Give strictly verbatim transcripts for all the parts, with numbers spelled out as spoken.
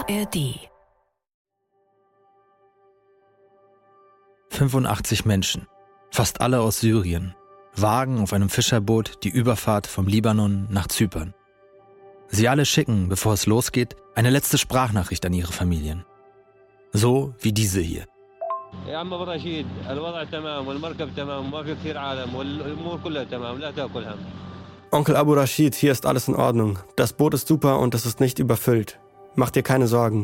R D. fünfundachtzig Menschen, fast alle aus Syrien, wagen auf einem Fischerboot die Überfahrt vom Libanon nach Zypern. Sie alle schicken, bevor es losgeht, eine letzte Sprachnachricht an ihre Familien. So wie diese hier. Onkel Abu Rashid, hier ist alles in Ordnung. Das Boot ist super und es ist nicht überfüllt. Mach dir keine Sorgen.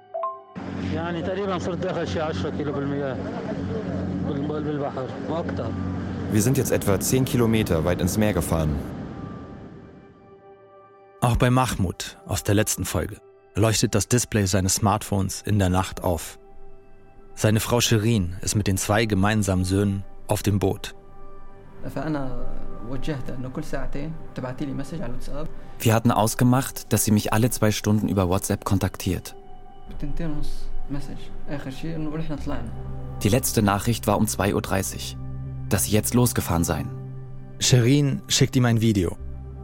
Wir sind jetzt etwa zehn Kilometer weit ins Meer gefahren. Auch bei Mahmoud aus der letzten Folge leuchtet das Display seines Smartphones in der Nacht auf. Seine Frau Shirin ist mit den zwei gemeinsamen Söhnen auf dem Boot. Wir hatten ausgemacht, dass sie mich alle zwei Stunden über WhatsApp kontaktiert. Die letzte Nachricht war um zwei Uhr dreißig, dass sie jetzt losgefahren seien. Shirin schickt ihm ein Video.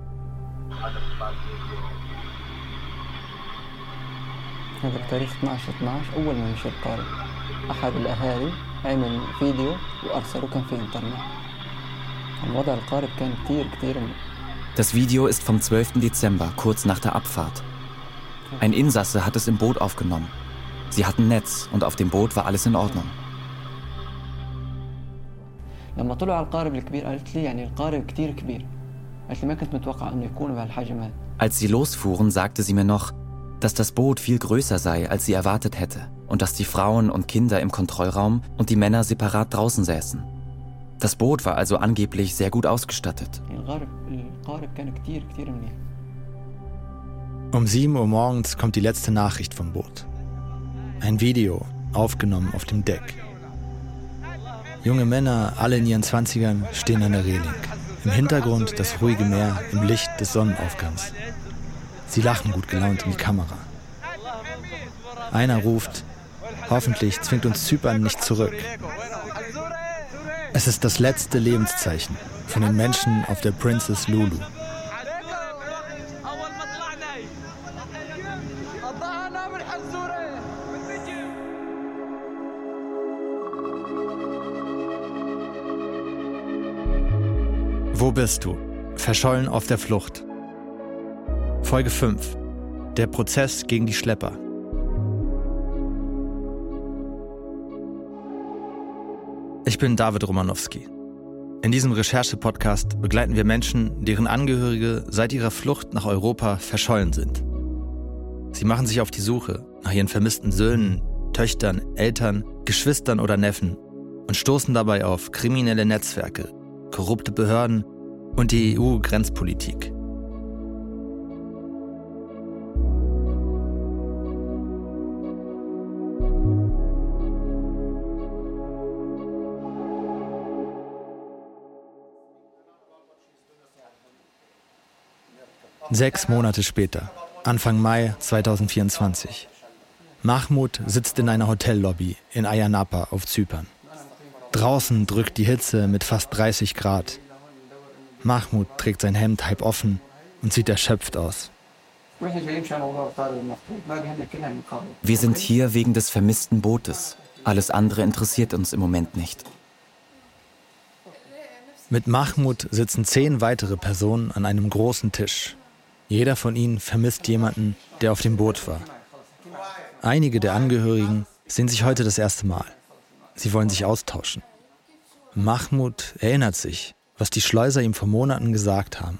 Das Video ist vom zwölften Dezember, kurz nach der Abfahrt. Ein Insasse hat es im Boot aufgenommen. Sie hatten Netz und auf dem Boot war alles in Ordnung. Als sie losfuhren, sagte sie mir noch, dass das Boot viel größer sei, als sie erwartet hätte und dass die Frauen und Kinder im Kontrollraum und die Männer separat draußen säßen. Das Boot war also angeblich sehr gut ausgestattet. Um sieben Uhr morgens kommt die letzte Nachricht vom Boot. Ein Video, aufgenommen auf dem Deck. Junge Männer, alle in ihren Zwanzigern, stehen an der Reling. Im Hintergrund das ruhige Meer im Licht des Sonnenaufgangs. Sie lachen gut gelaunt in die Kamera. Einer ruft, hoffentlich zwingt uns Zypern nicht zurück. Es ist das letzte Lebenszeichen von den Menschen auf der Princess Lulu. Wo bist du? Verschollen auf der Flucht. Folge fünf. Der Prozess gegen die Schlepper. Ich bin David Romanowski. In diesem Recherche-Podcast begleiten wir Menschen, deren Angehörige seit ihrer Flucht nach Europa verschollen sind. Sie machen sich auf die Suche nach ihren vermissten Söhnen, Töchtern, Eltern, Geschwistern oder Neffen und stoßen dabei auf kriminelle Netzwerke, korrupte Behörden und die E U-Grenzpolitik. Sechs Monate später, Anfang Mai zweitausendvierundzwanzig. Mahmoud sitzt in einer Hotellobby in Ayia Napa auf Zypern. Draußen drückt die Hitze mit fast dreißig Grad. Mahmoud trägt sein Hemd halb offen und sieht erschöpft aus. Wir sind hier wegen des vermissten Bootes. Alles andere interessiert uns im Moment nicht. Mit Mahmoud sitzen zehn weitere Personen an einem großen Tisch. Jeder von ihnen vermisst jemanden, der auf dem Boot war. Einige der Angehörigen sehen sich heute das erste Mal. Sie wollen sich austauschen. Mahmoud erinnert sich, was die Schleuser ihm vor Monaten gesagt haben.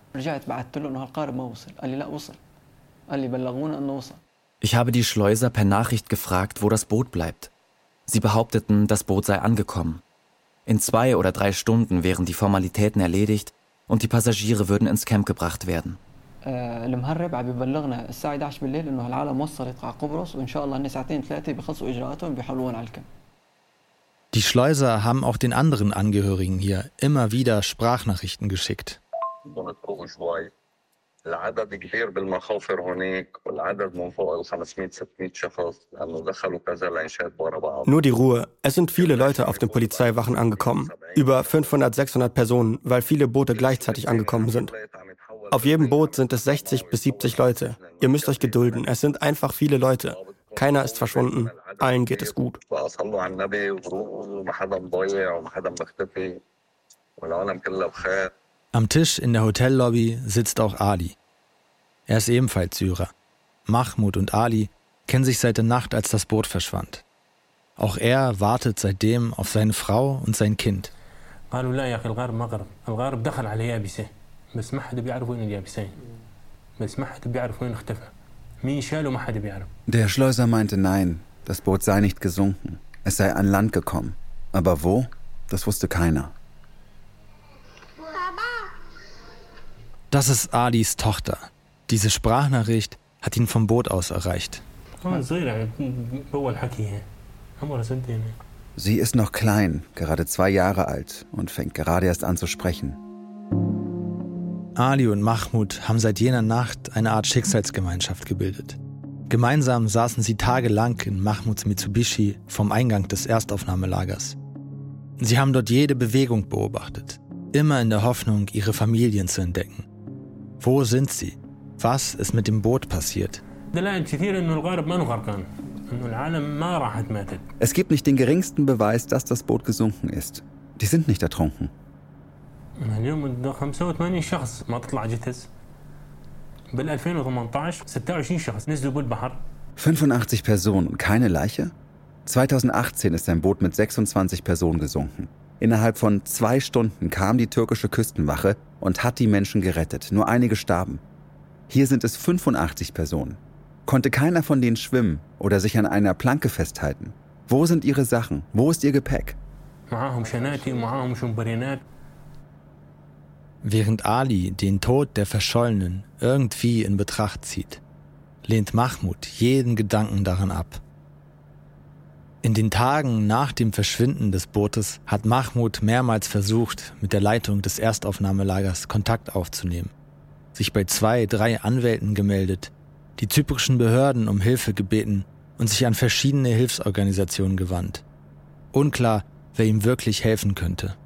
Ich habe die Schleuser per Nachricht gefragt, wo das Boot bleibt. Sie behaupteten, das Boot sei angekommen. In zwei oder drei Stunden wären die Formalitäten erledigt und die Passagiere würden ins Camp gebracht werden. Die Schleuser haben auch den anderen Angehörigen hier immer wieder Sprachnachrichten geschickt. Nur die Ruhe. Es sind viele Leute auf den Polizeiwachen angekommen. Über fünfhundert, sechshundert Personen, weil viele Boote gleichzeitig angekommen sind. Auf jedem Boot sind es sechzig bis siebzig Leute. Ihr müsst euch gedulden. Es sind einfach viele Leute. Keiner ist verschwunden. Allen geht es gut. Am Tisch in der Hotellobby sitzt auch Ali. Er ist ebenfalls Syrer. Mahmoud und Ali kennen sich seit der Nacht, als das Boot verschwand. Auch er wartet seitdem auf seine Frau und sein Kind. Der Schleuser meinte nein, das Boot sei nicht gesunken. Es sei an Land gekommen. Aber wo? Das wusste keiner. Das ist Alis Tochter. Diese Sprachnachricht hat ihn vom Boot aus erreicht. Sie ist noch klein, gerade zwei Jahre alt und fängt gerade erst an zu sprechen. Ali und Mahmoud haben seit jener Nacht eine Art Schicksalsgemeinschaft gebildet. Gemeinsam saßen sie tagelang in Mahmouds Mitsubishi vom Eingang des Erstaufnahmelagers. Sie haben dort jede Bewegung beobachtet, immer in der Hoffnung, ihre Familien zu entdecken. Wo sind sie? Was ist mit dem Boot passiert? Es gibt nicht den geringsten Beweis, dass das Boot gesunken ist. Die sind nicht ertrunken. fünfundachtzig Personen und keine Leiche? zweitausendachtzehn ist ein Boot mit sechsundzwanzig Personen gesunken. Innerhalb von zwei Stunden kam die türkische Küstenwache und hat die Menschen gerettet. Nur einige starben. Hier sind es fünfundachtzig Personen. Konnte keiner von denen schwimmen oder sich an einer Planke festhalten? Wo sind ihre Sachen? Wo ist ihr Gepäck? Während Ali den Tod der Verschollenen irgendwie in Betracht zieht, lehnt Mahmoud jeden Gedanken daran ab. In den Tagen nach dem Verschwinden des Bootes hat Mahmoud mehrmals versucht, mit der Leitung des Erstaufnahmelagers Kontakt aufzunehmen, sich bei zwei, drei Anwälten gemeldet, die zyprischen Behörden um Hilfe gebeten und sich an verschiedene Hilfsorganisationen gewandt. Unklar, wer ihm wirklich helfen könnte.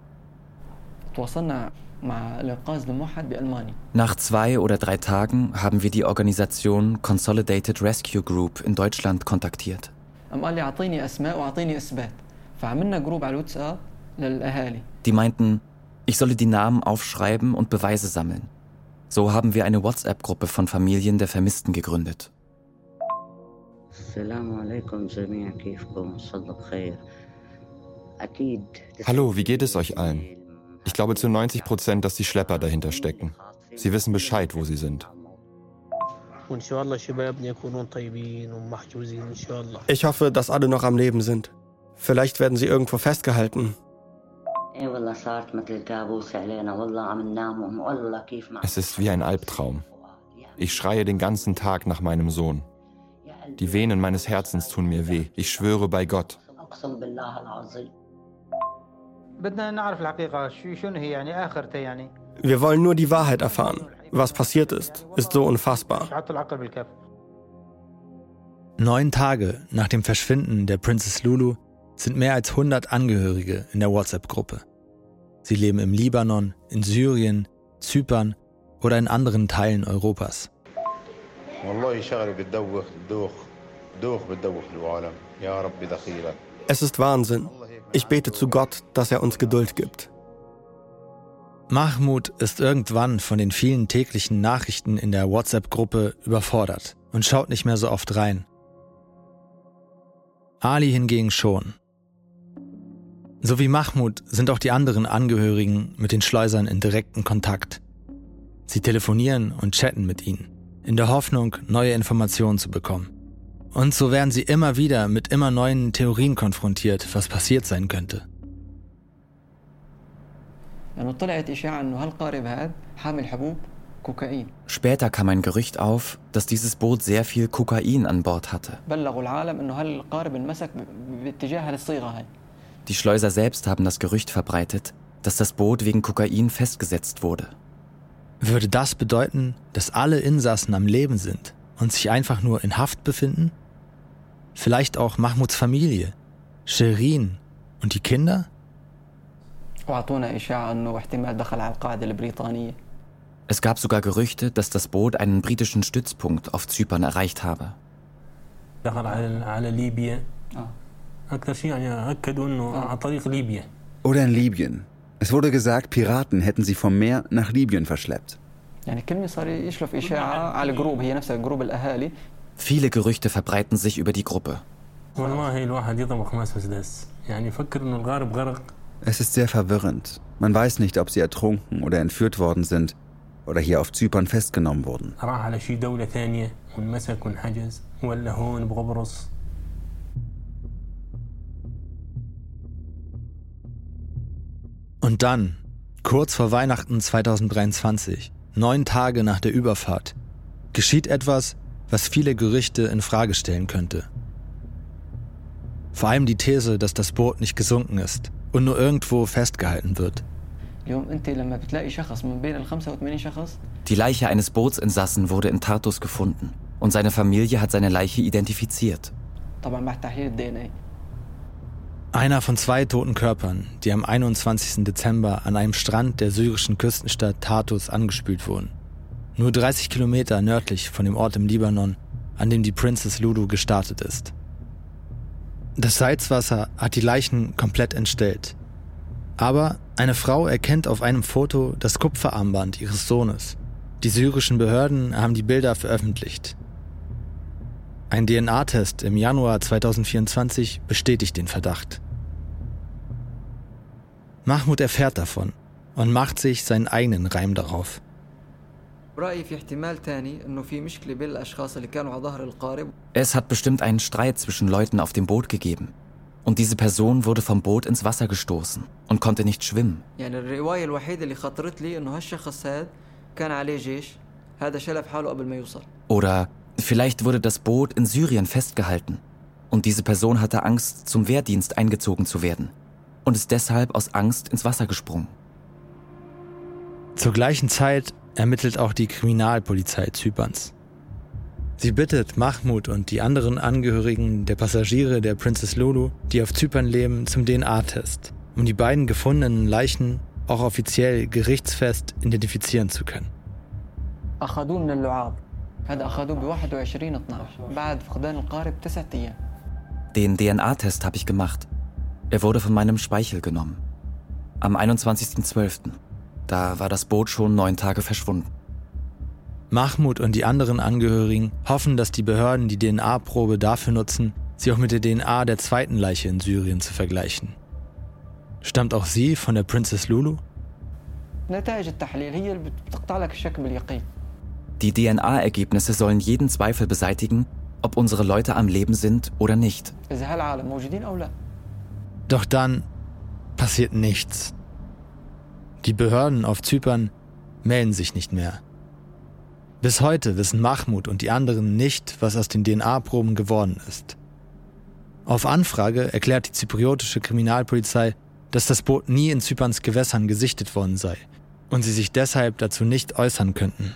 Nach zwei oder drei Tagen haben wir die Organisation Consolidated Rescue Group in Deutschland kontaktiert. Die meinten, ich solle die Namen aufschreiben und Beweise sammeln. So haben wir eine WhatsApp-Gruppe von Familien der Vermissten gegründet. Hallo, wie geht es euch allen? Ich glaube zu neunzig Prozent, dass die Schlepper dahinter stecken. Sie wissen Bescheid, wo sie sind. Ich hoffe, dass alle noch am Leben sind. Vielleicht werden sie irgendwo festgehalten. Es ist wie ein Albtraum. Ich schreie den ganzen Tag nach meinem Sohn. Die Venen meines Herzens tun mir weh. Ich schwöre bei Gott. Wir wollen nur die Wahrheit erfahren. Was passiert ist, ist so unfassbar. Neun Tage nach dem Verschwinden der Princess Lulu sind mehr als hundert Angehörige in der WhatsApp-Gruppe. Sie leben im Libanon, in Syrien, Zypern oder in anderen Teilen Europas. Es ist Wahnsinn. Ich bete zu Gott, dass er uns Geduld gibt. Mahmoud ist irgendwann von den vielen täglichen Nachrichten in der WhatsApp-Gruppe überfordert und schaut nicht mehr so oft rein. Ali hingegen schon. So wie Mahmoud sind auch die anderen Angehörigen mit den Schleusern in direkten Kontakt. Sie telefonieren und chatten mit ihnen, in der Hoffnung, neue Informationen zu bekommen. Und so werden sie immer wieder mit immer neuen Theorien konfrontiert, was passiert sein könnte. Später kam ein Gerücht auf, dass dieses Boot sehr viel Kokain an Bord hatte. Die Schleuser selbst haben das Gerücht verbreitet, dass das Boot wegen Kokain festgesetzt wurde. Würde das bedeuten, dass alle Insassen am Leben sind und sich einfach nur in Haft befinden? Vielleicht auch Mahmouds Familie, Shirin und die Kinder? Es gab sogar Gerüchte, dass das Boot einen britischen Stützpunkt auf Zypern erreicht habe. Oder in Libyen. Es wurde gesagt, Piraten hätten sie vom Meer nach Libyen verschleppt. Viele Gerüchte verbreiten sich über die Gruppe. Es ist sehr verwirrend. Man weiß nicht, ob sie ertrunken oder entführt worden sind oder hier auf Zypern festgenommen wurden. Und dann, kurz vor Weihnachten zweitausenddreiundzwanzig, neun Tage nach der Überfahrt, geschieht etwas, was viele Gerüchte in Frage stellen könnte. Vor allem die These, dass das Boot nicht gesunken ist und nur irgendwo festgehalten wird. Die Leiche eines Bootsinsassen wurde in Tartus gefunden und seine Familie hat seine Leiche identifiziert. Einer von zwei toten Körpern, die am einundzwanzigsten Dezember an einem Strand der syrischen Küstenstadt Tartus angespült wurden. Nur dreißig Kilometer nördlich von dem Ort im Libanon, an dem die Princess Lulu gestartet ist. Das Salzwasser hat die Leichen komplett entstellt. Aber eine Frau erkennt auf einem Foto das Kupferarmband ihres Sohnes. Die syrischen Behörden haben die Bilder veröffentlicht. Ein D N A-Test im Januar zweitausendvierundzwanzig bestätigt den Verdacht. Mahmoud erfährt davon und macht sich seinen eigenen Reim darauf. Es hat bestimmt einen Streit zwischen Leuten auf dem Boot gegeben. Und diese Person wurde vom Boot ins Wasser gestoßen und konnte nicht schwimmen. Oder vielleicht wurde das Boot in Syrien festgehalten und diese Person hatte Angst, zum Wehrdienst eingezogen zu werden und ist deshalb aus Angst ins Wasser gesprungen. Zur gleichen Zeit ermittelt auch die Kriminalpolizei Zyperns. Sie bittet Mahmoud und die anderen Angehörigen der Passagiere der Princess Lulu, die auf Zypern leben, zum D N A-Test, um die beiden gefundenen Leichen auch offiziell gerichtsfest identifizieren zu können. Den D N A-Test habe ich gemacht. Er wurde von meinem Speichel genommen. Am einundzwanzigsten zwölften Da war das Boot schon neun Tage verschwunden. Mahmoud und die anderen Angehörigen hoffen, dass die Behörden die D N A-Probe dafür nutzen, sie auch mit der D N A der zweiten Leiche in Syrien zu vergleichen. Stammt auch sie von der Princess Lulu? Die D N A-Ergebnisse sollen jeden Zweifel beseitigen, ob unsere Leute am Leben sind oder nicht. Doch dann passiert nichts. Die Behörden auf Zypern melden sich nicht mehr. Bis heute wissen Mahmoud und die anderen nicht, was aus den D N A-Proben geworden ist. Auf Anfrage erklärt die zypriotische Kriminalpolizei, dass das Boot nie in Zyperns Gewässern gesichtet worden sei und sie sich deshalb dazu nicht äußern könnten.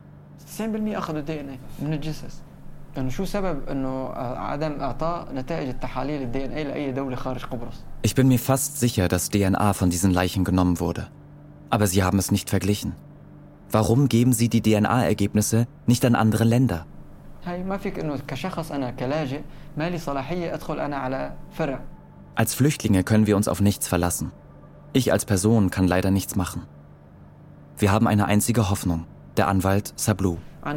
Ich bin mir fast sicher, dass D N A von diesen Leichen genommen wurde. Aber sie haben es nicht verglichen. Warum geben sie die D N A-Ergebnisse nicht an andere Länder? Als Flüchtlinge können wir uns auf nichts verlassen. Ich als Person kann leider nichts machen. Wir haben eine einzige Hoffnung, der Anwalt Sablu.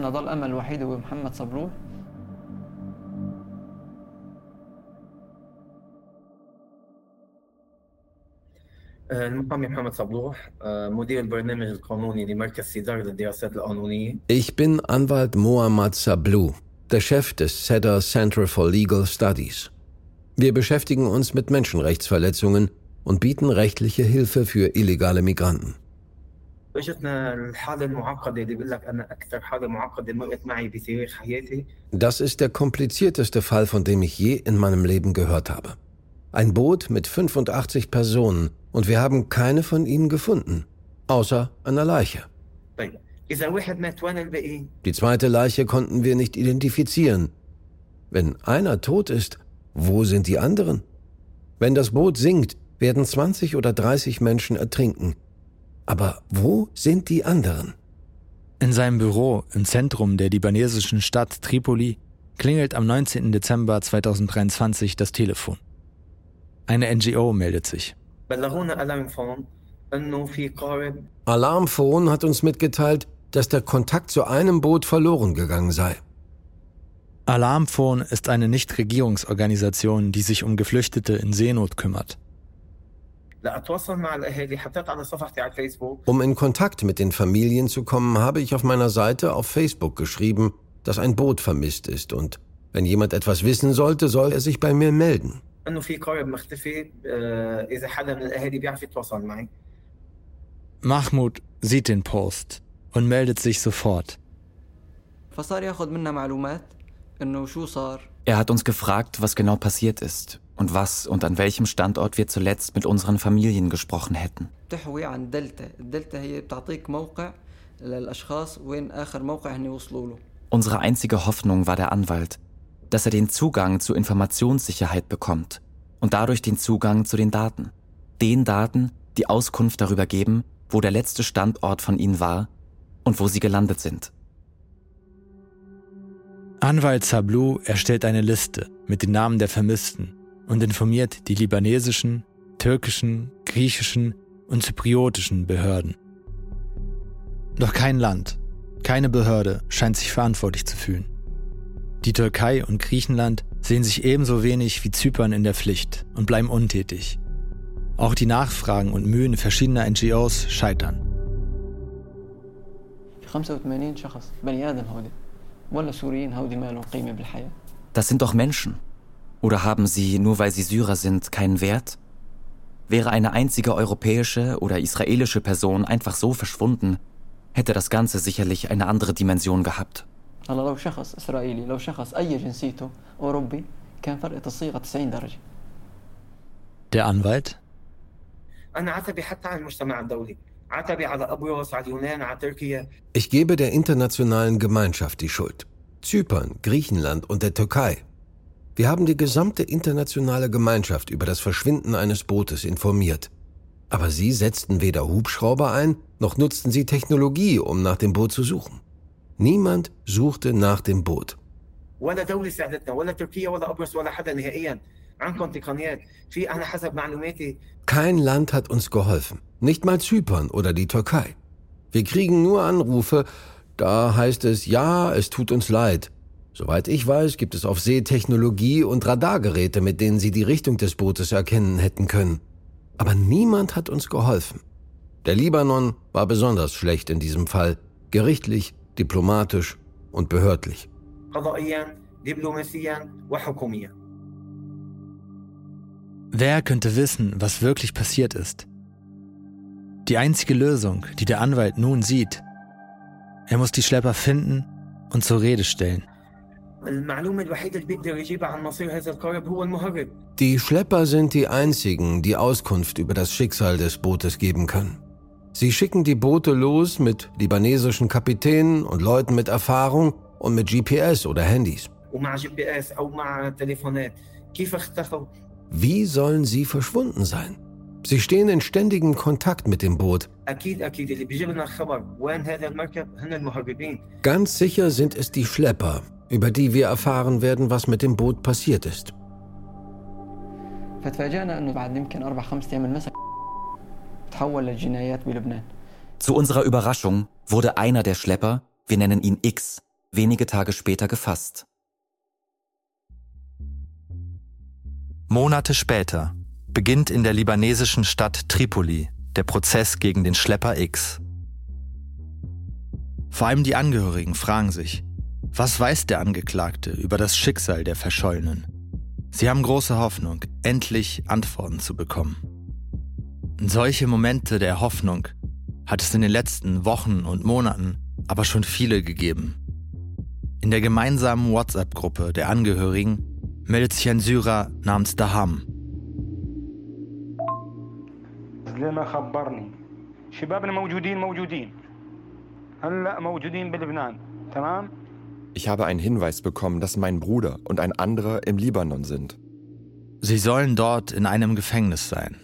Ich bin Anwalt Mohammad Sablu, der Chef des Cedar Center for Legal Studies. Wir beschäftigen uns mit Menschenrechtsverletzungen und bieten rechtliche Hilfe für illegale Migranten. Das ist der komplizierteste Fall, von dem ich je in meinem Leben gehört habe. Ein Boot mit fünfundachtzig Personen und wir haben keine von ihnen gefunden, außer einer Leiche. Die zweite Leiche konnten wir nicht identifizieren. Wenn einer tot ist, wo sind die anderen? Wenn das Boot sinkt, werden zwanzig oder dreißig Menschen ertrinken. Aber wo sind die anderen? In seinem Büro im Zentrum der libanesischen Stadt Tripoli klingelt am neunzehnten Dezember zweitausenddreiundzwanzig das Telefon. Eine N G O meldet sich. Alarmphone hat uns mitgeteilt, dass der Kontakt zu einem Boot verloren gegangen sei. Alarmphone ist eine Nichtregierungsorganisation, die sich um Geflüchtete in Seenot kümmert. Um in Kontakt mit den Familien zu kommen, habe ich auf meiner Seite auf Facebook geschrieben, dass ein Boot vermisst ist und wenn jemand etwas wissen sollte, soll er sich bei mir melden. Mahmoud sieht den Post und meldet sich sofort. Er hat uns gefragt, was genau passiert ist und was und an welchem Standort wir zuletzt mit unseren Familien gesprochen hätten. Unsere einzige Hoffnung war der Anwalt, dass er den Zugang zu Informationssicherheit bekommt und dadurch den Zugang zu den Daten. Den Daten, die Auskunft darüber geben, wo der letzte Standort von ihnen war und wo sie gelandet sind. Anwalt Sablu erstellt eine Liste mit den Namen der Vermissten und informiert die libanesischen, türkischen, griechischen und zypriotischen Behörden. Doch kein Land, keine Behörde scheint sich verantwortlich zu fühlen. Die Türkei und Griechenland sehen sich ebenso wenig wie Zypern in der Pflicht und bleiben untätig. Auch die Nachfragen und Mühen verschiedener N G Os scheitern. Das sind doch Menschen. Oder haben sie, nur weil sie Syrer sind, keinen Wert? Wäre eine einzige europäische oder israelische Person einfach so verschwunden, hätte das Ganze sicherlich eine andere Dimension gehabt. Der Anwalt? Ich gebe der internationalen Gemeinschaft die Schuld. Zypern, Griechenland und der Türkei. Wir haben die gesamte internationale Gemeinschaft über das Verschwinden eines Bootes informiert. Aber sie setzten weder Hubschrauber ein, noch nutzten sie Technologie, um nach dem Boot zu suchen. Niemand suchte nach dem Boot. Kein Land hat uns geholfen, nicht mal Zypern oder die Türkei. Wir kriegen nur Anrufe, da heißt es, ja, es tut uns leid. Soweit ich weiß, gibt es auf See Technologie und Radargeräte, mit denen sie die Richtung des Bootes erkennen hätten können. Aber niemand hat uns geholfen. Der Libanon war besonders schlecht in diesem Fall, gerichtlich, diplomatisch und behördlich. Wer könnte wissen, was wirklich passiert ist? Die einzige Lösung, die der Anwalt nun sieht: Er muss die Schlepper finden und zur Rede stellen. Die Schlepper sind die einzigen, die Auskunft über das Schicksal des Bootes geben können. Sie schicken die Boote los mit libanesischen Kapitänen und Leuten mit Erfahrung und mit G P S oder Handys. Wie sollen sie verschwunden sein? Sie stehen in ständigem Kontakt mit dem Boot. Ganz sicher sind es die Schlepper, über die wir erfahren werden, was mit dem Boot passiert ist. Zu unserer Überraschung wurde einer der Schlepper, wir nennen ihn X, wenige Tage später gefasst. Monate später beginnt in der libanesischen Stadt Tripoli der Prozess gegen den Schlepper X. Vor allem die Angehörigen fragen sich, was weiß der Angeklagte über das Schicksal der Verschollenen? Sie haben große Hoffnung, endlich Antworten zu bekommen. Und solche Momente der Hoffnung hat es in den letzten Wochen und Monaten aber schon viele gegeben. In der gemeinsamen WhatsApp-Gruppe der Angehörigen meldet sich ein Syrer namens Daham. Ich habe einen Hinweis bekommen, dass mein Bruder und ein anderer im Libanon sind. Sie sollen dort in einem Gefängnis sein.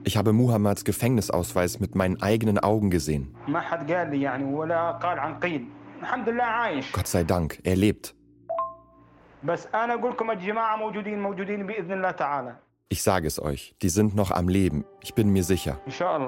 Ich habe Muhammads Gefängnisausweis mit meinen eigenen Augen gesehen. Gott sei Dank, er lebt. Ich sage es euch, die sind noch am Leben. Ich bin mir sicher.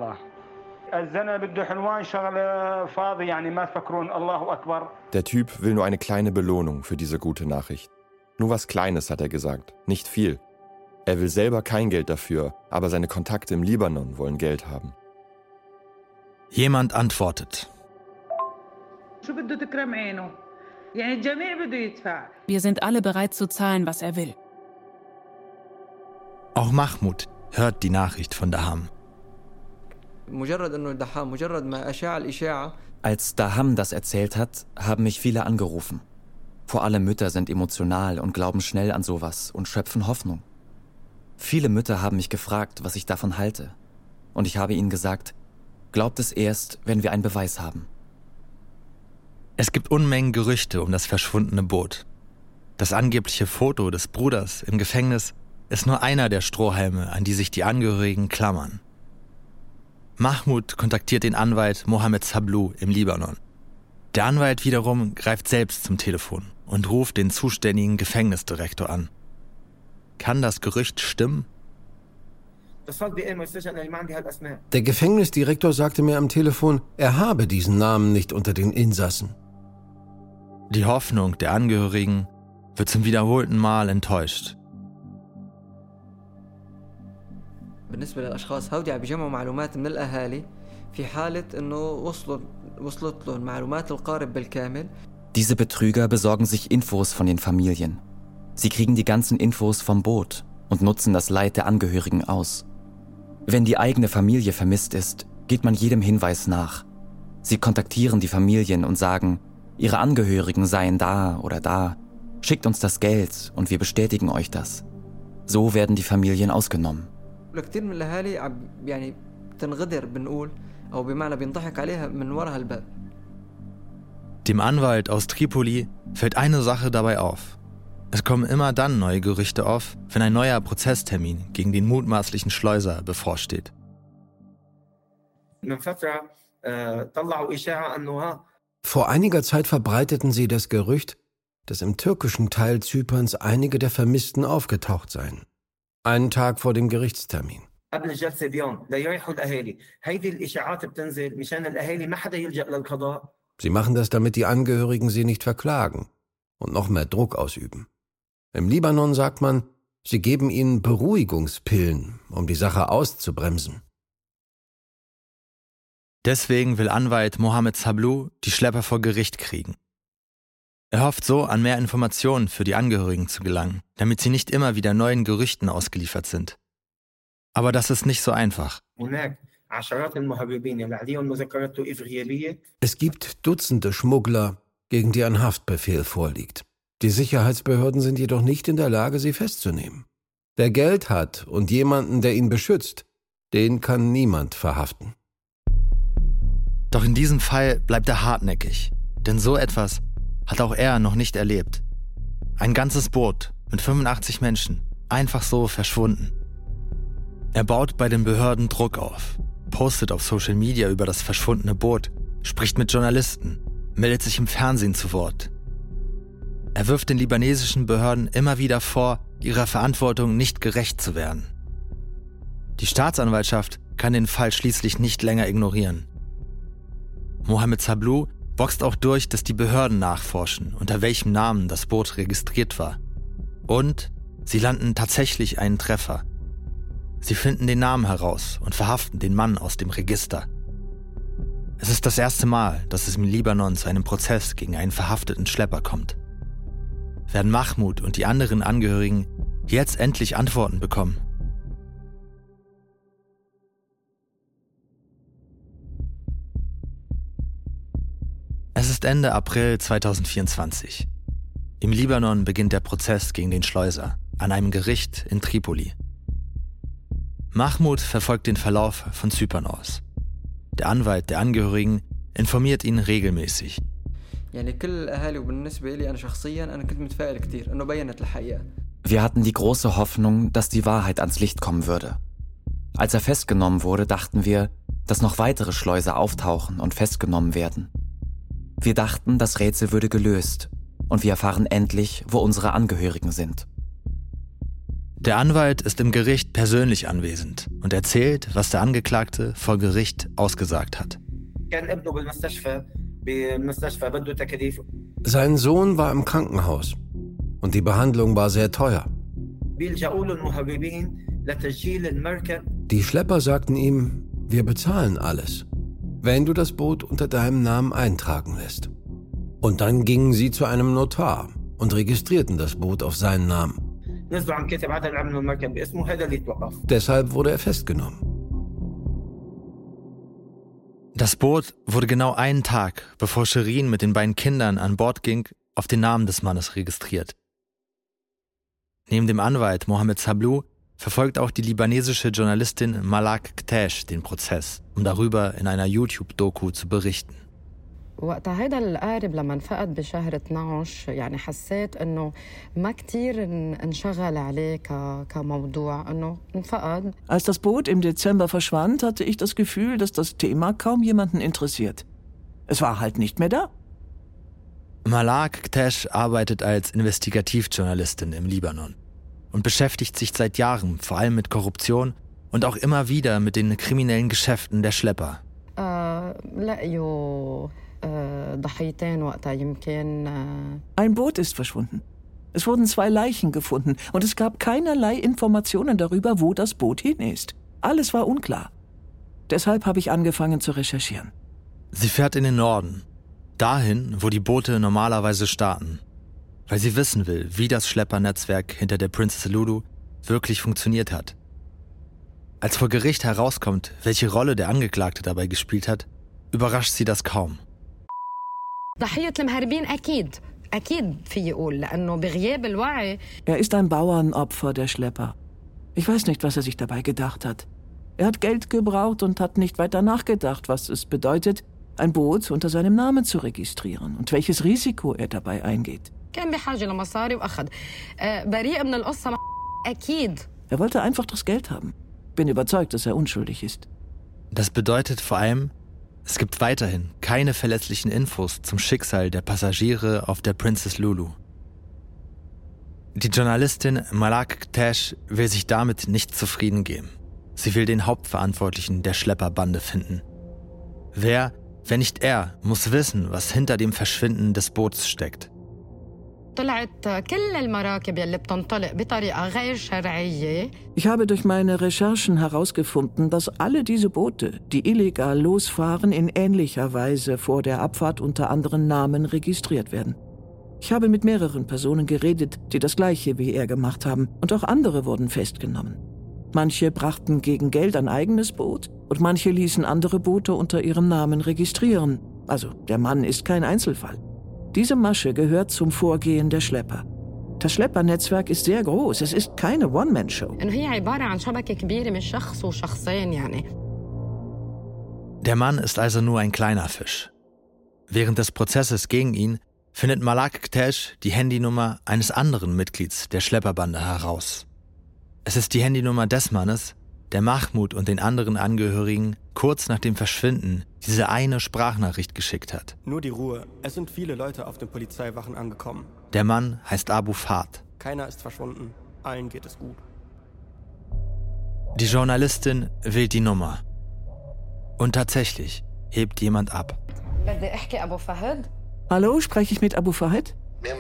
Der Typ will nur eine kleine Belohnung für diese gute Nachricht. Nur was Kleines, hat er gesagt, nicht viel. Er will selber kein Geld dafür, aber seine Kontakte im Libanon wollen Geld haben. Jemand antwortet. Wir sind alle bereit zu zahlen, was er will. Auch Mahmoud hört die Nachricht von Daham. Als Daham das erzählt hat, haben mich viele angerufen. Vor allem Mütter sind emotional und glauben schnell an sowas und schöpfen Hoffnung. Viele Mütter haben mich gefragt, was ich davon halte. Und ich habe ihnen gesagt, glaubt es erst, wenn wir einen Beweis haben. Es gibt Unmengen Gerüchte um das verschwundene Boot. Das angebliche Foto des Bruders im Gefängnis ist nur einer der Strohhalme, an die sich die Angehörigen klammern. Mahmoud kontaktiert den Anwalt Mohammed Sablu im Libanon. Der Anwalt wiederum greift selbst zum Telefon und ruft den zuständigen Gefängnisdirektor an. Kann das Gerücht stimmen? Der Gefängnisdirektor sagte mir am Telefon, er habe diesen Namen nicht unter den Insassen. Die Hoffnung der Angehörigen wird zum wiederholten Mal enttäuscht. بالنسبة للأشخاص هودي عم بيجمعوا معلومات من الأهالي في حالة إنه وصلوا وصلت لهم معلومات القارب بالكامل. Diese Betrüger besorgen sich Infos von den Familien. Sie kriegen die ganzen Infos vom Boot und nutzen das Leid der Angehörigen aus. Wenn die eigene Familie vermisst ist, geht man jedem Hinweis nach. Sie kontaktieren die Familien und sagen, ihre Angehörigen seien da oder da. Schickt uns das Geld und wir bestätigen euch das. So werden die Familien ausgenommen. كثير من الأهالي عم يعني تنغدر بنقول أو بمعنى بينضحك عليها من وراء الباب. Dem Anwalt aus Tripoli fällt eine Sache dabei auf. Es kommen immer dann neue Gerüchte auf, wenn ein neuer Prozesstermin gegen den mutmaßlichen Schleuser bevorsteht. Vor einiger Zeit verbreiteten sie das Gerücht, dass im türkischen Teil Zyperns einige der Vermissten aufgetaucht seien. Einen Tag vor dem Gerichtstermin. Sie machen das, damit die Angehörigen sie nicht verklagen und noch mehr Druck ausüben. Im Libanon sagt man, sie geben ihnen Beruhigungspillen, um die Sache auszubremsen. Deswegen will Anwalt Mohammed Sablu die Schlepper vor Gericht kriegen. Er hofft so, an mehr Informationen für die Angehörigen zu gelangen, damit sie nicht immer wieder neuen Gerüchten ausgeliefert sind. Aber das ist nicht so einfach. Es gibt Dutzende Schmuggler, gegen die ein Haftbefehl vorliegt. Die Sicherheitsbehörden sind jedoch nicht in der Lage, sie festzunehmen. Wer Geld hat und jemanden, der ihn beschützt, den kann niemand verhaften. Doch in diesem Fall bleibt er hartnäckig, denn so etwas hat auch er noch nicht erlebt. Ein ganzes Boot mit fünfundachtzig Menschen, einfach so verschwunden. Er baut bei den Behörden Druck auf, postet auf Social Media über das verschwundene Boot, spricht mit Journalisten, meldet sich im Fernsehen zu Wort. Er wirft den libanesischen Behörden immer wieder vor, ihrer Verantwortung nicht gerecht zu werden. Die Staatsanwaltschaft kann den Fall schließlich nicht länger ignorieren. Mohammed Sablu boxt auch durch, dass die Behörden nachforschen, unter welchem Namen das Boot registriert war. Und sie landen tatsächlich einen Treffer. Sie finden den Namen heraus und verhaften den Mann aus dem Register. Es ist das erste Mal, dass es im Libanon zu einem Prozess gegen einen verhafteten Schlepper kommt. Werden Mahmoud und die anderen Angehörigen jetzt endlich Antworten bekommen? Es ist Ende April zweitausendvierundzwanzig. Im Libanon beginnt der Prozess gegen den Schleuser an einem Gericht in Tripoli. Mahmoud verfolgt den Verlauf von Zypern aus. Der Anwalt der Angehörigen informiert ihn regelmäßig. Wir hatten die große Hoffnung, dass die Wahrheit ans Licht kommen würde. Als er festgenommen wurde, dachten wir, dass noch weitere Schleuser auftauchen und festgenommen werden. Wir dachten, das Rätsel würde gelöst und wir erfahren endlich, wo unsere Angehörigen sind. Der Anwalt ist im Gericht persönlich anwesend und erzählt, was der Angeklagte vor Gericht ausgesagt hat. Sein Sohn war im Krankenhaus und die Behandlung war sehr teuer. Die Schlepper sagten ihm, wir bezahlen alles, wenn du das Boot unter deinem Namen eintragen lässt. Und dann gingen sie zu einem Notar und registrierten das Boot auf seinen Namen. Deshalb wurde er festgenommen. Das Boot wurde genau einen Tag, bevor Shirin mit den beiden Kindern an Bord ging, auf den Namen des Mannes registriert. Neben dem Anwalt Mohamed Sablu verfolgt auch die libanesische Journalistin Malak Ktesh den Prozess, um darüber in einer YouTube-Doku zu berichten. وقت هيدا القارب لما انفقد بشهر اثنعش يعني حسيت انه ما كتير انشغل عليه كموضوع انه انفقد. Als das Boot im Dezember verschwand, hatte ich das Gefühl, dass das Thema kaum jemanden interessiert. Es war halt nicht mehr da. Malak Ktesh arbeitet als Investigativjournalistin im Libanon und beschäftigt sich seit Jahren vor allem mit Korruption und auch immer wieder mit den kriminellen Geschäften der Schlepper. Uh, Ein Boot ist verschwunden. Es wurden zwei Leichen gefunden und es gab keinerlei Informationen darüber, wo das Boot hin ist. Alles war unklar. Deshalb habe ich angefangen zu recherchieren. Sie fährt in den Norden, dahin, wo die Boote normalerweise starten, weil sie wissen will, wie das Schleppernetzwerk hinter der Princess Lulu wirklich funktioniert hat. Als vor Gericht herauskommt, welche Rolle der Angeklagte dabei gespielt hat, überrascht sie das kaum. Er ist ein Bauernopfer, der Schlepper. Ich weiß nicht, was er sich dabei gedacht hat. Er hat Geld gebraucht und hat nicht weiter nachgedacht, was es bedeutet, ein Boot unter seinem Namen zu registrieren und welches Risiko er dabei eingeht. Er wollte einfach das Geld haben. Bin überzeugt, dass er unschuldig ist. Das bedeutet vor allem, es gibt weiterhin keine verlässlichen Infos zum Schicksal der Passagiere auf der Princess Lulu. Die Journalistin Malak Ktesh will sich damit nicht zufrieden geben. Sie will den Hauptverantwortlichen der Schlepperbande finden. Wer, wenn nicht er, muss wissen, was hinter dem Verschwinden des Boots steckt. Ich habe durch meine Recherchen herausgefunden, dass alle diese Boote, die illegal losfahren, in ähnlicher Weise vor der Abfahrt unter anderen Namen registriert werden. Ich habe mit mehreren Personen geredet, die das Gleiche wie er gemacht haben, und auch andere wurden festgenommen. Manche brachten gegen Geld ein eigenes Boot und manche ließen andere Boote unter ihrem Namen registrieren. Also der Mann ist kein Einzelfall. Diese Masche gehört zum Vorgehen der Schlepper. Das Schleppernetzwerk ist sehr groß. Es ist keine One-Man-Show. Der Mann ist also nur ein kleiner Fisch. Während des Prozesses gegen ihn findet Malak Ktesh die Handynummer eines anderen Mitglieds der Schlepperbande heraus. Es ist die Handynummer des Mannes, der Mahmoud und den anderen Angehörigen kurz nach dem Verschwinden diese eine Sprachnachricht geschickt hat. Nur die Ruhe. Es sind viele Leute auf den Polizeiwachen angekommen. Der Mann heißt Abu Fahd. Keiner ist verschwunden. Allen geht es gut. Die Journalistin wählt die Nummer. Und tatsächlich hebt jemand ab. Hallo, spreche ich mit Abu Fahd?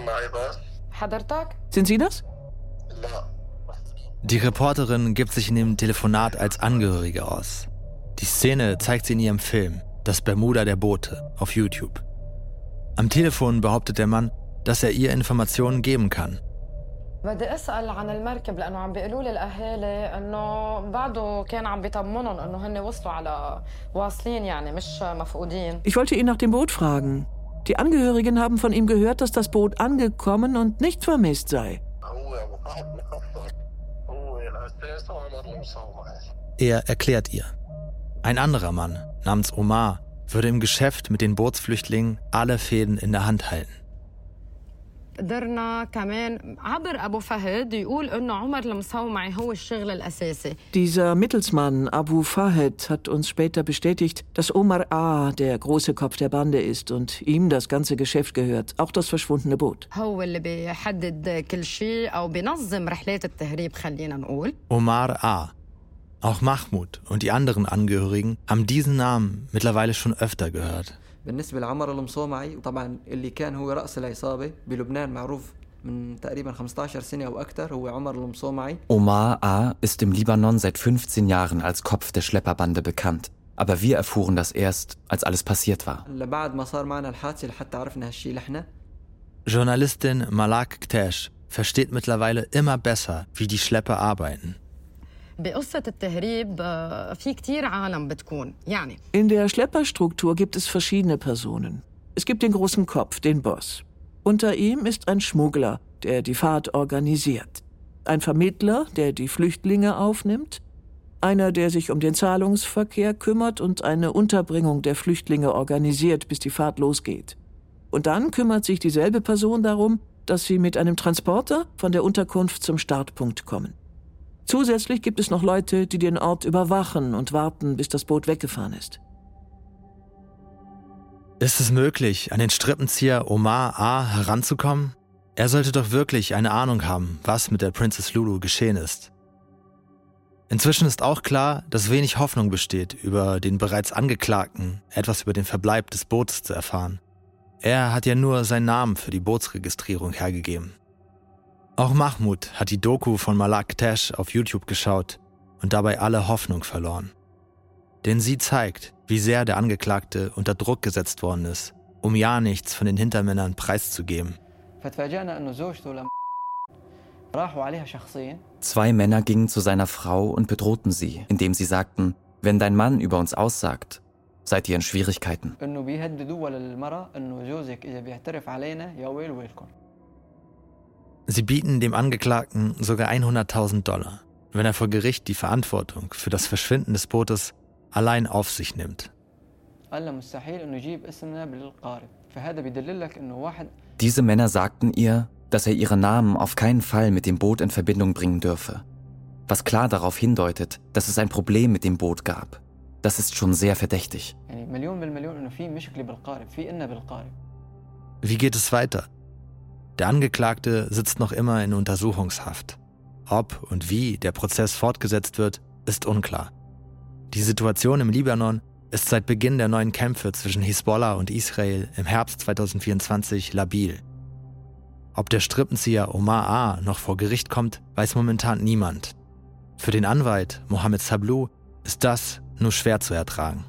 Sind Sie das? Die Reporterin gibt sich in dem Telefonat als Angehörige aus. Die Szene zeigt sie in ihrem Film, Das Bermuda der Boote, auf YouTube. Am Telefon behauptet der Mann, dass er ihr Informationen geben kann. Ich wollte ihn nach dem Boot fragen. Die Angehörigen haben von ihm gehört, dass das Boot angekommen und nicht vermisst sei. Er erklärt ihr. Ein anderer Mann, namens Omar, würde im Geschäft mit den Bootsflüchtlingen alle Fäden in der Hand halten. قدرنا كمان عبر أبو فهد يقول إنه عمر المصومعي هو الشغل الأساسي. Dieser Mittelsmann Abu Fahed hat uns später bestätigt, dass Omar A. der große Kopf der Bande ist und ihm das ganze Geschäft gehört, auch das verschwundene Boot. هو اللي بيحدد كل شيء أو بينظم رحلات التهريب خلينا نقول. Omar A. Auch Mahmoud und die anderen Angehörigen haben diesen Namen mittlerweile schon öfter gehört. بالنسبة لعمر المصومعي طبعا اللي كان هو رأس العصابة بلبنان معروف من تقريبا خمستاشر سنة أو أكثر هو عمر المصومعي. Omar A. ist im Libanon seit fünfzehn Jahren als Kopf der Schlepperbande bekannt. Aber wir erfuhren das erst, als alles passiert war. بعد ما صار معنا الحادثة لحتى عرفنا هالشيء لحنا. Journalistin Malak Ktesh versteht mittlerweile immer besser, wie die Schlepper arbeiten. بقصة التهريب في كتير عالم بتكون يعني. In der Schlepperstruktur gibt es verschiedene Personen. Es gibt den großen Kopf, den Boss. Unter ihm ist ein Schmuggler, der die Fahrt organisiert. Ein Vermittler, der die Flüchtlinge aufnimmt. Einer, der sich um den Zahlungsverkehr kümmert und eine Unterbringung der Flüchtlinge organisiert, bis die Fahrt losgeht. Und dann kümmert sich dieselbe Person darum, dass sie mit einem Transporter von der Unterkunft zum Startpunkt kommen. Zusätzlich gibt es noch Leute, die den Ort überwachen und warten, bis das Boot weggefahren ist. Ist es möglich, an den Strippenzieher Omar A. heranzukommen? Er sollte doch wirklich eine Ahnung haben, was mit der Princess Lulu geschehen ist. Inzwischen ist auch klar, dass wenig Hoffnung besteht, über den bereits Angeklagten etwas über den Verbleib des Bootes zu erfahren. Er hat ja nur seinen Namen für die Bootsregistrierung hergegeben. Auch Mahmoud hat die Doku von Malak Ktesh auf YouTube geschaut und dabei alle Hoffnung verloren. Denn sie zeigt, wie sehr der Angeklagte unter Druck gesetzt worden ist, um ja nichts von den Hintermännern preiszugeben. Zwei Männer gingen zu seiner Frau und bedrohten sie, indem sie sagten, wenn dein Mann über uns aussagt, seid ihr in Schwierigkeiten. Sie bieten dem Angeklagten sogar hunderttausend Dollar, wenn er vor Gericht die Verantwortung für das Verschwinden des Bootes allein auf sich nimmt. Diese Männer sagten ihr, dass er ihren Namen auf keinen Fall mit dem Boot in Verbindung bringen dürfe, was klar darauf hindeutet, dass es ein Problem mit dem Boot gab. Das ist schon sehr verdächtig. Wie geht es weiter? Der Angeklagte sitzt noch immer in Untersuchungshaft. Ob und wie der Prozess fortgesetzt wird, ist unklar. Die Situation im Libanon ist seit Beginn der neuen Kämpfe zwischen Hisbollah und Israel im Herbst zweitausendvierundzwanzig labil. Ob der Strippenzieher Omar A. noch vor Gericht kommt, weiß momentan niemand. Für den Anwalt Mohammed Sablu ist das nur schwer zu ertragen.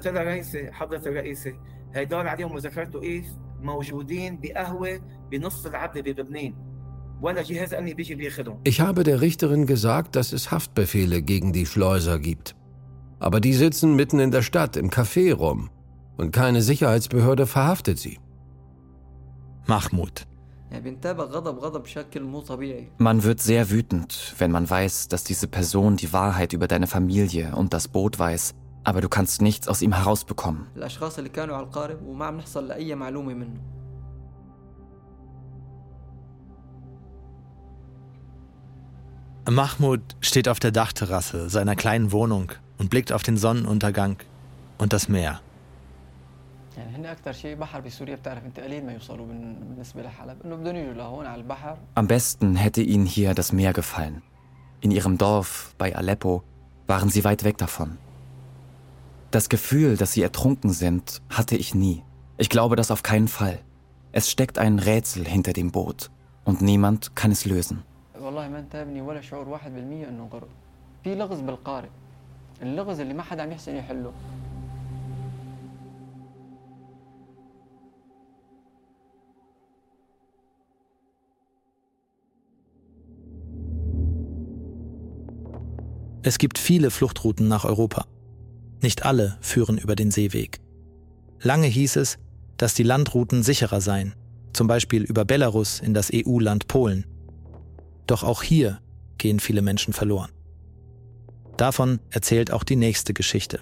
Ich habe der Richterin gesagt, dass es Haftbefehle gegen die Schleuser gibt. Aber die sitzen mitten in der Stadt im Café rum und keine Sicherheitsbehörde verhaftet sie. Mahmoud. Man wird sehr wütend, wenn man weiß, dass diese Person die Wahrheit über deine Familie und das Boot weiß, aber du kannst nichts aus ihm herausbekommen. Mahmoud steht auf der Dachterrasse seiner kleinen Wohnung und blickt auf den Sonnenuntergang und das Meer. Am besten hätte ihnen hier das Meer gefallen. In ihrem Dorf bei Aleppo waren sie weit weg davon. Das Gefühl, dass sie ertrunken sind, hatte ich nie. Ich glaube das auf keinen Fall. Es steckt ein Rätsel hinter dem Boot und niemand kann es lösen. Es gibt viele Fluchtrouten nach Europa. Nicht alle führen über den Seeweg. Lange hieß es, dass die Landrouten sicherer seien, zum Beispiel über Belarus in das E U-Land Polen. Doch auch hier gehen viele Menschen verloren. Davon erzählt auch die nächste Geschichte.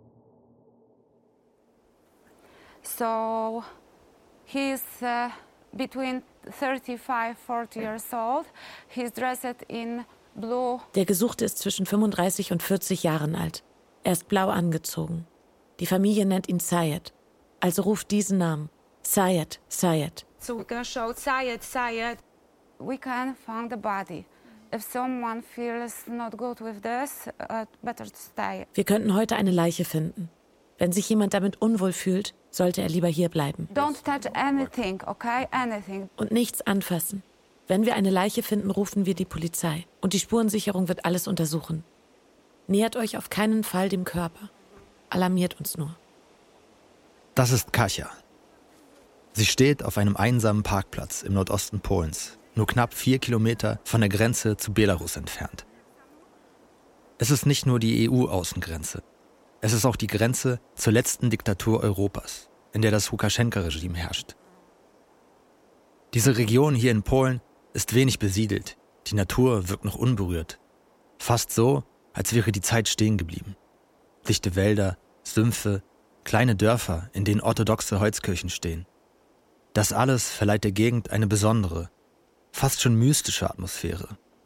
So, he's uh, between thirty-five, forty years old. He's dressed in blue. Der Gesuchte ist zwischen fünfunddreißig und vierzig Jahren alt. Er ist blau angezogen. Die Familie nennt ihn Sayed. Also ruft diesen Namen. Sayed, Sayed. So we can shout Sayed, Sayed. We can find the body. If someone feels not good with this, uh, better to stay. Wir könnten heute eine Leiche finden. Wenn sich jemand damit unwohl fühlt, sollte er lieber hier bleiben. Don't touch anything, okay? Anything. Und nichts anfassen. Wenn wir eine Leiche finden, rufen wir die Polizei. Und die Spurensicherung wird alles untersuchen. Nähert euch auf keinen Fall dem Körper. Alarmiert uns nur. Das ist Kasia. Sie steht auf einem einsamen Parkplatz im Nordosten Polens, nur knapp vier Kilometer von der Grenze zu Belarus entfernt. Es ist nicht nur die E U-Außengrenze. Es ist auch die Grenze zur letzten Diktatur Europas, in der das Lukaschenka-Regime herrscht. Diese Region hier in Polen ist wenig besiedelt. Die Natur wirkt noch unberührt. Fast so, als wäre die Zeit stehen geblieben. Dichte Wälder, Sümpfe, kleine Dörfer, in denen orthodoxe Holzkirchen stehen. Das alles verleiht der Gegend eine besondere, fast schon mystische Atmosphäre.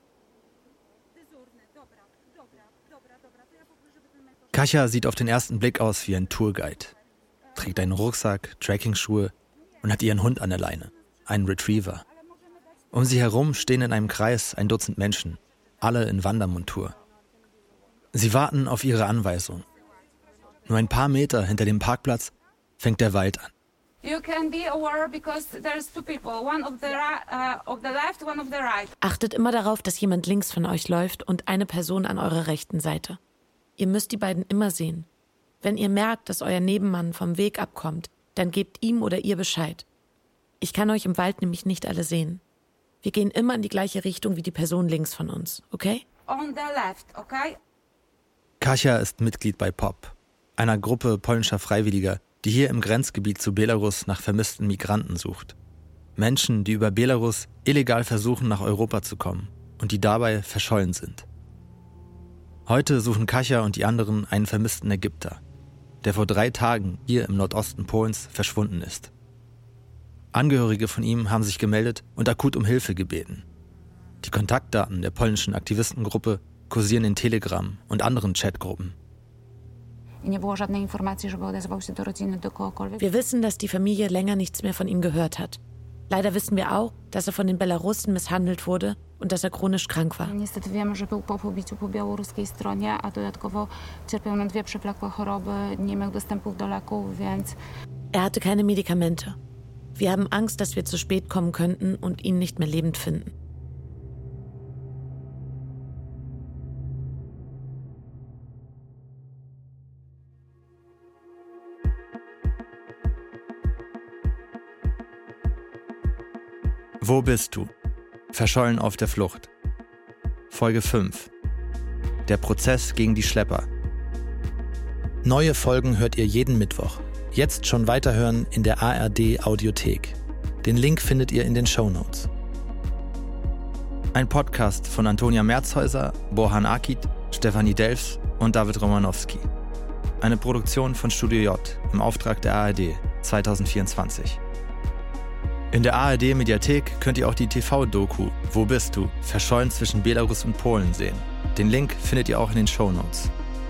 Kasia sieht auf den ersten Blick aus wie ein Tourguide, trägt einen Rucksack, Trekkingschuhe und hat ihren Hund an der Leine, einen Retriever. Um sie herum stehen in einem Kreis ein Dutzend Menschen, alle in Wandermontur. Sie warten auf ihre Anweisung. Nur ein paar Meter hinter dem Parkplatz fängt der Wald an. You can be aware because there's two people, one of the uh, of the left, one of the right. Achtet immer darauf, dass jemand links von euch läuft und eine Person an eurer rechten Seite. Ihr müsst die beiden immer sehen. Wenn ihr merkt, dass euer Nebenmann vom Weg abkommt, dann gebt ihm oder ihr Bescheid. Ich kann euch im Wald nämlich nicht alle sehen. Wir gehen immer in die gleiche Richtung wie die Person links von uns, okay? On the left, okay? Kasia ist Mitglied bei P O P, einer Gruppe polnischer Freiwilliger, die hier im Grenzgebiet zu Belarus nach vermissten Migranten sucht. Menschen, die über Belarus illegal versuchen, nach Europa zu kommen und die dabei verschollen sind. Heute suchen Kasia und die anderen einen vermissten Ägypter, der vor drei Tagen hier im Nordosten Polens verschwunden ist. Angehörige von ihm haben sich gemeldet und akut um Hilfe gebeten. Die Kontaktdaten der polnischen Aktivistengruppe kursieren in Telegram und anderen Chatgruppen. Wir wissen, dass die Familie länger nichts mehr von ihm gehört hat. Leider wissen wir auch, dass er von den Belarussen misshandelt wurde und dass er chronisch krank war. Er hatte keine Medikamente. Wir haben Angst, dass wir zu spät kommen könnten und ihn nicht mehr lebend finden. Wo bist du? Verschollen auf der Flucht. Folge fünf. Der Prozess gegen die Schlepper. Neue Folgen hört ihr jeden Mittwoch. Jetzt schon weiterhören in der A R D Audiothek. Den Link findet ihr in den Shownotes. Ein Podcast von Antonia Merzhäuser, Bohan Akit, Stefanie Delfs und David Romanowski. Eine Produktion von Studio J im Auftrag der A R D zwanzig vierundzwanzig. In der A R D-Mediathek könnt ihr auch die T V-Doku Wo bist du? Verschollen zwischen Belarus und Polen sehen. Den Link findet ihr auch in den Shownotes.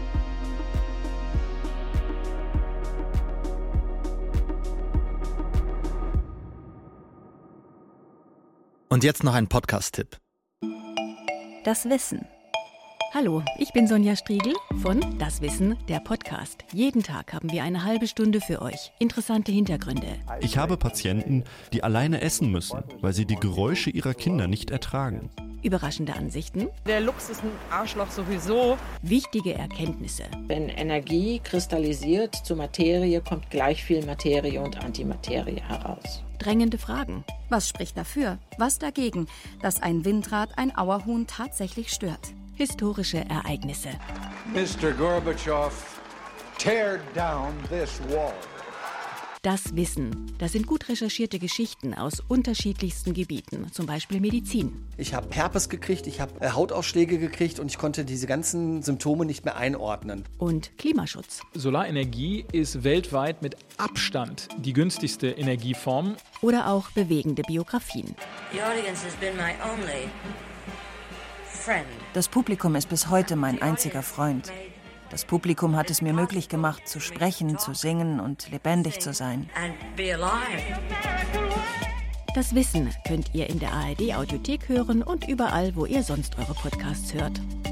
Und jetzt noch ein Podcast-Tipp. Das Wissen. Hallo, ich bin Sonja Striegel von Das Wissen, der Podcast. Jeden Tag haben wir eine halbe Stunde für euch. Interessante Hintergründe. Ich habe Patienten, die alleine essen müssen, weil sie die Geräusche ihrer Kinder nicht ertragen. Überraschende Ansichten. Der Luchs ist ein Arschloch sowieso. Wichtige Erkenntnisse. Wenn Energie kristallisiert zu Materie, kommt gleich viel Materie und Antimaterie heraus. Drängende Fragen. Was spricht dafür? Was dagegen, dass ein Windrad ein Auerhuhn tatsächlich stört? Historische Ereignisse. Mister Gorbatschow, tear down this wall. Das Wissen. Das sind gut recherchierte Geschichten aus unterschiedlichsten Gebieten, zum Beispiel Medizin. Ich habe Herpes gekriegt, ich habe Hautausschläge gekriegt und ich konnte diese ganzen Symptome nicht mehr einordnen. Und Klimaschutz. Solarenergie ist weltweit mit Abstand die günstigste Energieform. Oder auch bewegende Biografien. Das Publikum ist bis heute mein einziger Freund. Das Publikum hat es mir möglich gemacht, zu sprechen, zu singen und lebendig zu sein. Das Wissen könnt ihr in der A R D Audiothek hören und überall, wo ihr sonst eure Podcasts hört.